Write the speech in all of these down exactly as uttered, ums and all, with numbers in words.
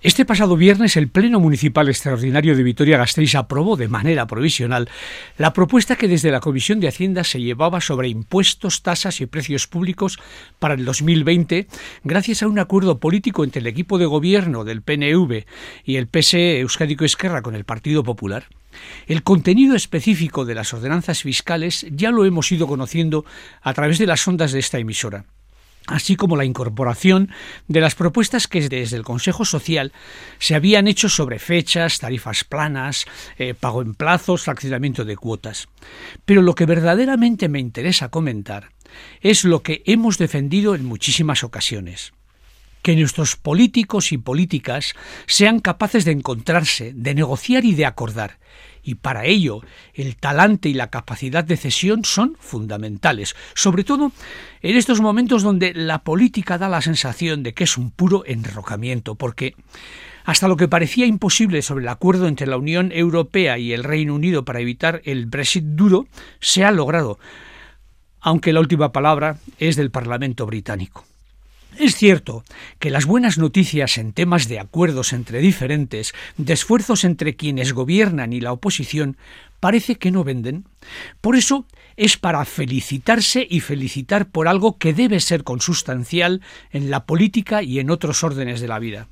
Este pasado viernes el Pleno Municipal Extraordinario de Vitoria-Gasteiz aprobó de manera provisional la propuesta que desde la Comisión de Hacienda se llevaba sobre impuestos, tasas y precios públicos para el dos mil veinte, gracias a un acuerdo político entre el equipo de gobierno del P N V y el P S E Euskadiko Ezkerra con el Partido Popular. El contenido específico de las ordenanzas fiscales ya lo hemos ido conociendo a través de las ondas de esta emisora, así como la incorporación de las propuestas que desde el Consejo Social se habían hecho sobre fechas, tarifas planas, eh, pago en plazos, fraccionamiento de cuotas. Pero lo que verdaderamente me interesa comentar es lo que hemos defendido en muchísimas ocasiones: que nuestros políticos y políticas sean capaces de encontrarse, de negociar y de acordar. Y para ello, el talante y la capacidad de cesión son fundamentales, sobre todo en estos momentos donde la política da la sensación de que es un puro enrocamiento, porque hasta lo que parecía imposible sobre el acuerdo entre la Unión Europea y el Reino Unido para evitar el Brexit duro se ha logrado, aunque la última palabra es del Parlamento británico. Es cierto que las buenas noticias en temas de acuerdos entre diferentes, de esfuerzos entre quienes gobiernan y la oposición, parece que no venden. Por eso es para felicitarse y felicitar por algo que debe ser consustancial en la política y en otros órdenes de la vida.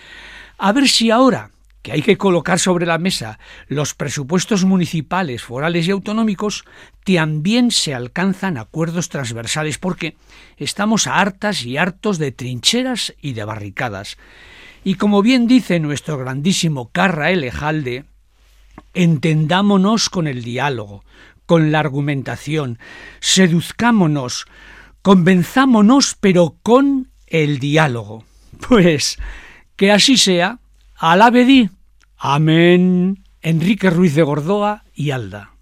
A ver si ahora que hay que colocar sobre la mesa los presupuestos municipales, forales y autonómicos, también se alcanzan acuerdos transversales, porque estamos hartas y hartos de trincheras y de barricadas. Y como bien dice nuestro grandísimo Carra Elejalde, entendámonos con el diálogo, con la argumentación, seduzcámonos, convenzámonos, pero con el diálogo. Pues que así sea. Alabedi. Amén. Enrique Ruiz de Gordoa y Alda.